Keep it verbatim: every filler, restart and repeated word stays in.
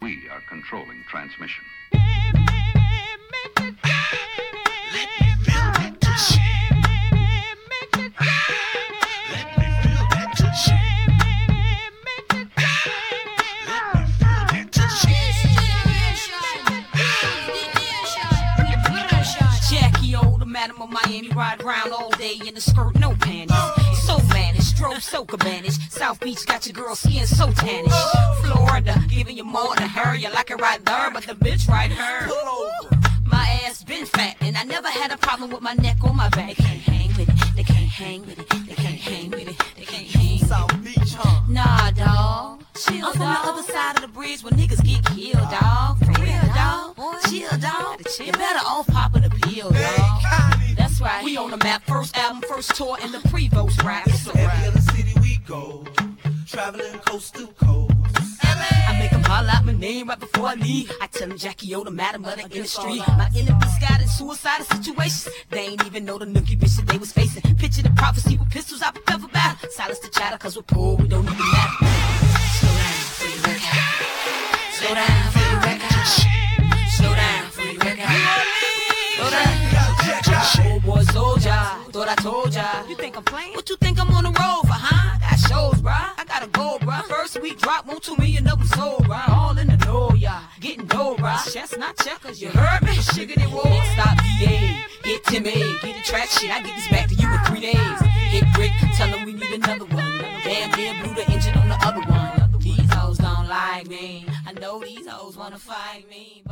We are controlling transmission. Madam of Miami, ride around all day in the skirt, no panties. So managed, drove so cabanish. South Beach got your girl skin so tannish. Florida, giving you more than her. You like it right there, but the bitch right her. My ass been fat, and I never had a problem with my neck or my back. They can't hang with it, they can't hang with it, they can't hang with it, they can't hang. South Beach, huh? Nah, dawg. Chill, I'm from the other side of the bridge where niggas get killed, dawg. For real, dawg. Chill, dawg. You better off popping the pill, dawg. That's right. We on the map, first album, first tour, and the pre-votes rap. So every other city we go, traveling coast to coast. I make them holler out my name right before I leave. I tell them Jackie O, the madam of the industry. My enemies got in suicidal situations. They ain't even know the nookie bitch that they was facing. Picture the prophecy with pistols out prepare for battle. Silence the chatter cause we're poor, we don't even matter. Slow down, free record. Slow down, free record. Slow down, free record. Slow down. Oh boy, soldier, thought I told ya. You think I'm playing? What you think I'm on the road for, huh? Got shows, bruh. I gotta go, bruh. First week drop, won't two million of them sold, bruh. All in the door, yeah. Getting dough, bruh. Chestnut checkers, you heard me? Sugar they roll. Stop V A, get Tim A, get the track shit. I get this back to you in three days. Hit Rick, tell them we need another one. Damn near blew the engine on the other one. These hoes don't like me. I know these hoes wanna fight me.